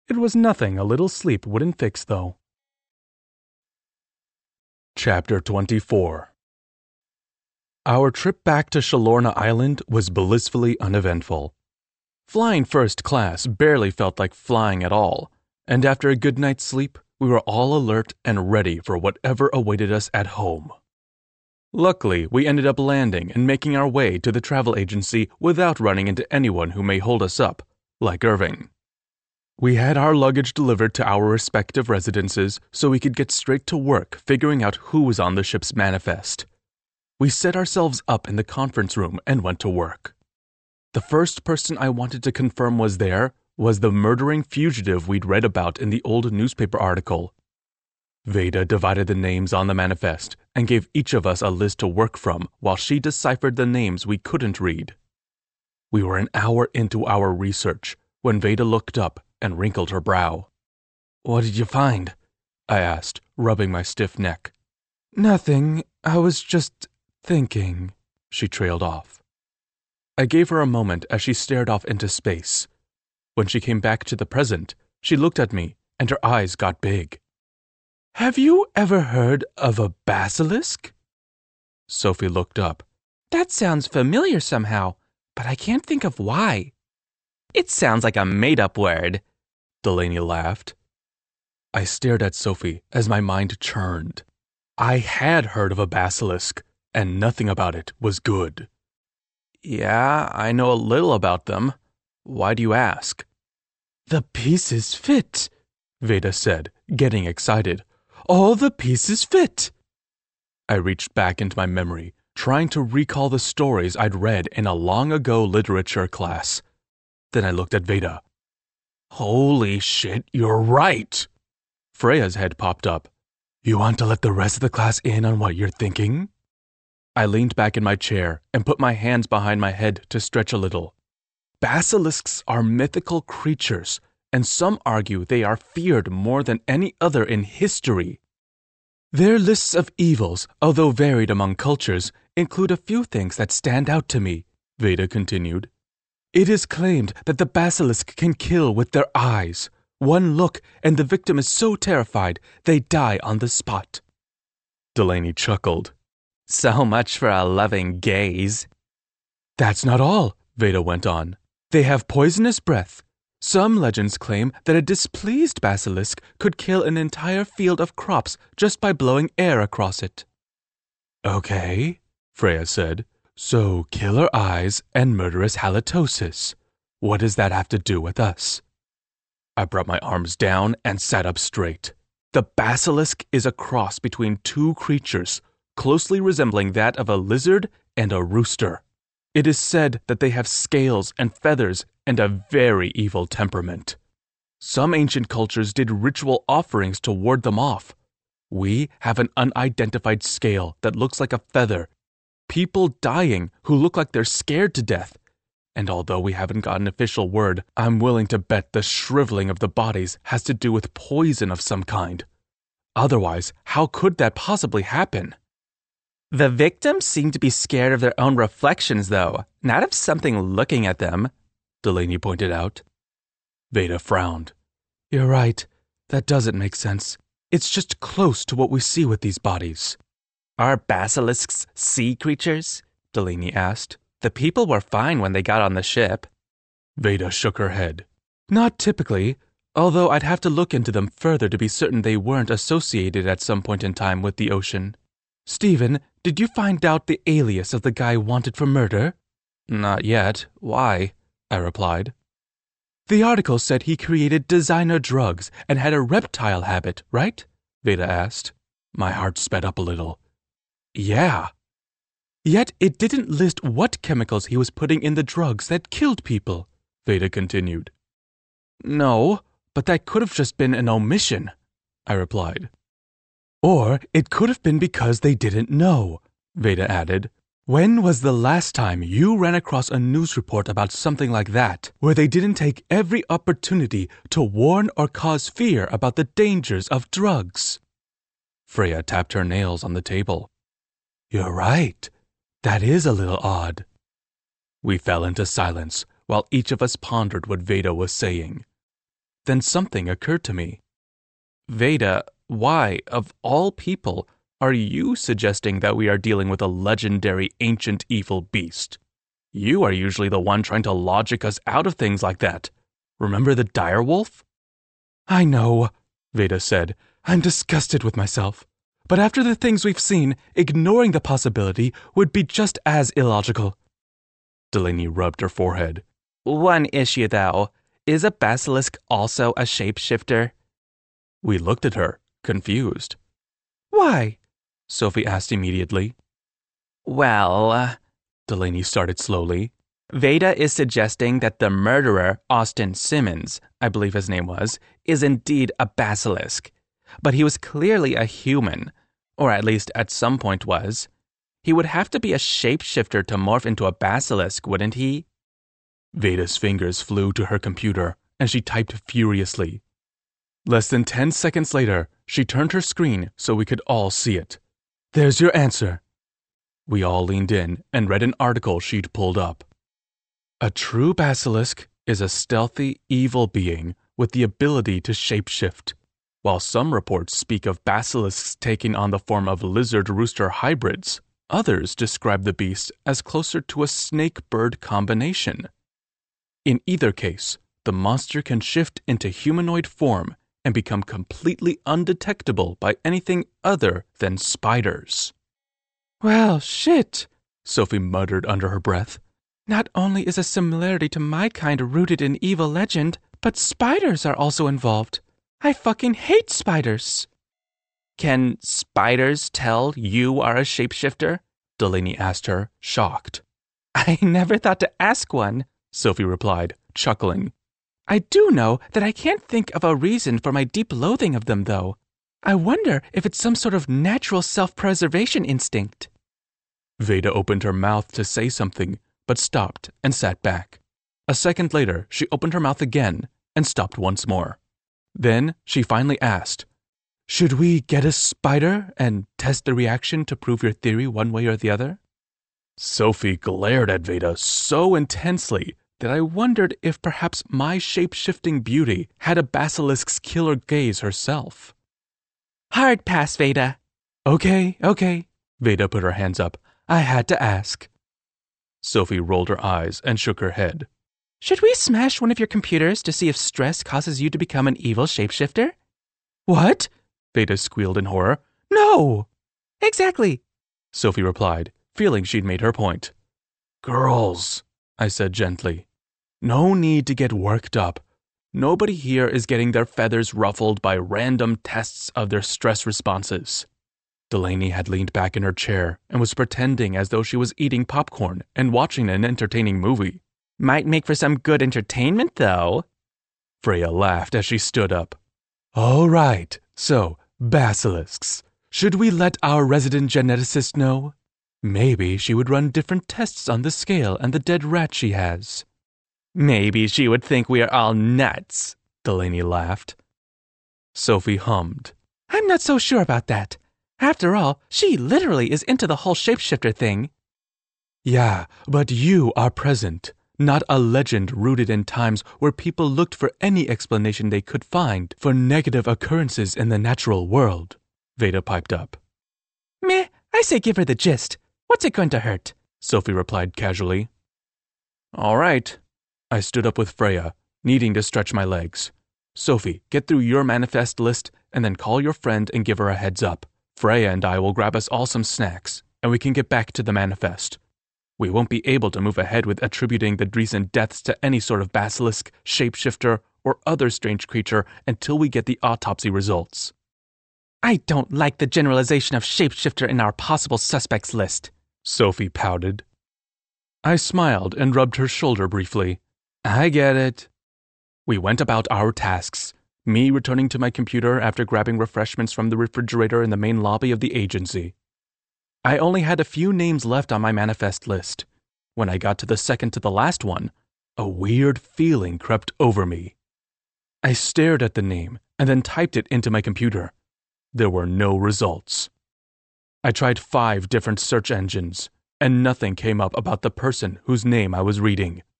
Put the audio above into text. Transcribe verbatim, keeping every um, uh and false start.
It was nothing a little sleep wouldn't fix, though. Chapter twenty-four. Our trip back to Shalorna Island was blissfully uneventful. Flying first class barely felt like flying at all, and after a good night's sleep, we were all alert and ready for whatever awaited us at home. Luckily, we ended up landing and making our way to the travel agency without running into anyone who may hold us up, like Irving. We had our luggage delivered to our respective residences so we could get straight to work figuring out who was on the ship's manifest. We set ourselves up in the conference room and went to work. The first person I wanted to confirm was there was the murdering fugitive we'd read about in the old newspaper article. Veda divided the names on the manifest and gave each of us a list to work from while she deciphered the names we couldn't read. We were an hour into our research when Veda looked up and wrinkled her brow. "What did you find?" I asked, rubbing my stiff neck. "Nothing. I was just thinking," she trailed off. I gave her a moment as she stared off into space. When she came back to the present, she looked at me and her eyes got big. "Have you ever heard of a basilisk?" Sophie looked up. "That sounds familiar somehow, but I can't think of why." "It sounds like a made-up word," Delaney laughed. I stared at Sophie as my mind churned. I had heard of a basilisk, and nothing about it was good. "Yeah, I know a little about them. Why do you ask?" "The pieces fit," Veda said, getting excited. "All the pieces fit." I reached back into my memory, trying to recall the stories I'd read in a long-ago literature class. Then I looked at Veda. "Holy shit, you're right!" Freya's head popped up. "You want to let the rest of the class in on what you're thinking?" I leaned back in my chair and put my hands behind my head to stretch a little. Basilisks are mythical creatures, and some argue they are feared more than any other in history. Their lists of evils, although varied among cultures, include a few things that stand out to me, Veda continued. It is claimed that the basilisk can kill with their eyes. One look and the victim is so terrified they die on the spot. Delaney chuckled. "So much for a loving gaze." "That's not all," Veda went on. "They have poisonous breath. Some legends claim that a displeased basilisk could kill an entire field of crops just by blowing air across it." "Okay," Freya said. "So killer eyes and murderous halitosis. What does that have to do with us?" I brought my arms down and sat up straight. The basilisk is a cross between two creatures, closely resembling that of a lizard and a rooster. It is said that they have scales and feathers and a very evil temperament. Some ancient cultures did ritual offerings to ward them off. We have an unidentified scale that looks like a feather, people dying who look like they're scared to death, and although we haven't gotten official word, I'm willing to bet the shriveling of the bodies has to do with poison of some kind. Otherwise, how could that possibly happen? "The victims seem to be scared of their own reflections, though, not of something looking at them," Delaney pointed out. Veda frowned. "You're right. That doesn't make sense. It's just close to what we see with these bodies." "Are basilisks sea creatures?" Delaney asked. "The people were fine when they got on the ship." Veda shook her head. "Not typically, although I'd have to look into them further to be certain they weren't associated at some point in time with the ocean. Stephen, did you find out the alias of the guy wanted for murder?" "Not yet. Why?" I replied. "The article said he created designer drugs and had a reptile habit, right?" Veda asked. My heart sped up a little. "Yeah." "Yet it didn't list what chemicals he was putting in the drugs that killed people," Veda continued. "No, but that could have just been an omission," I replied. "Or it could have been because they didn't know," Veda added. "When was the last time you ran across a news report about something like that, where they didn't take every opportunity to warn or cause fear about the dangers of drugs?" Freya tapped her nails on the table. "You're right. That is a little odd." We fell into silence while each of us pondered what Veda was saying. Then something occurred to me. Veda, why, of all people, are you suggesting that we are dealing with a legendary ancient evil beast? You are usually the one trying to logic us out of things like that. Remember the direwolf? I know, Veda said. I'm disgusted with myself. But after the things we've seen, ignoring the possibility would be just as illogical. Delaney rubbed her forehead. One issue, though. Is a basilisk also a shapeshifter? We looked at her, confused. Why? Sophie asked immediately. Well, uh, Delaney started slowly. Veda is suggesting that the murderer, Austin Simmons, I believe his name was, is indeed a basilisk. But he was clearly a human, or at least at some point was. He would have to be a shapeshifter to morph into a basilisk, wouldn't he? Veda's fingers flew to her computer, and she typed furiously. Less than ten seconds later, she turned her screen so we could all see it. There's your answer. We all leaned in and read an article she'd pulled up. A true basilisk is a stealthy, evil being with the ability to shapeshift. While some reports speak of basilisks taking on the form of lizard-rooster hybrids, others describe the beast as closer to a snake-bird combination. In either case, the monster can shift into humanoid form and become completely undetectable by anything other than spiders. Well, shit, Sophie muttered under her breath. Not only is a similarity to my kind rooted in evil legend, but spiders are also involved. I fucking hate spiders. Can spiders tell you are a shapeshifter? Delaney asked her, shocked. I never thought to ask one, Sophie replied, chuckling. I do know that I can't think of a reason for my deep loathing of them, though. I wonder if it's some sort of natural self-preservation instinct. Veda opened her mouth to say something, but stopped and sat back. A second later, she opened her mouth again and stopped once more. Then she finally asked, Should we get a spider and test the reaction to prove your theory one way or the other? Sophie glared at Veda so intensely that I wondered if perhaps my shape-shifting beauty had a basilisk's killer gaze herself. Hard pass, Veda. Okay, okay. Veda put her hands up. I had to ask. Sophie rolled her eyes and shook her head. Should we smash one of your computers to see if stress causes you to become an evil shapeshifter? What? Veda squealed in horror. No! Exactly, Sophie replied, feeling she'd made her point. Girls, I said gently, no need to get worked up. Nobody here is getting their feathers ruffled by random tests of their stress responses. Delaney had leaned back in her chair and was pretending as though she was eating popcorn and watching an entertaining movie. Might make for some good entertainment, though. Freya laughed as she stood up. All right, so, basilisks. Should we let our resident geneticist know? Maybe she would run different tests on the scale and the dead rat she has. Maybe she would think we are all nuts, Delaney laughed. Sophie hummed. I'm not so sure about that. After all, she literally is into the whole shapeshifter thing. Yeah, but you are present, not a legend rooted in times where people looked for any explanation they could find for negative occurrences in the natural world, Veda piped up. Meh, I say give her the gist. What's it going to hurt? Sophie replied casually. All right. I stood up with Freya, needing to stretch my legs. Sophie, get through your manifest list and then call your friend and give her a heads up. Freya and I will grab us all some snacks, and we can get back to the manifest. We won't be able to move ahead with attributing the recent deaths to any sort of basilisk, shapeshifter, or other strange creature until we get the autopsy results. I don't like the generalization of shapeshifter in our possible suspects list, Sophie pouted. I smiled and rubbed her shoulder briefly. I get it. We went about our tasks, me returning to my computer after grabbing refreshments from the refrigerator in the main lobby of the agency. I only had a few names left on my manifest list. When I got to the second to the last one, a weird feeling crept over me. I stared at the name and then typed it into my computer. There were no results. I tried five different search engines, and nothing came up about the person whose name I was reading.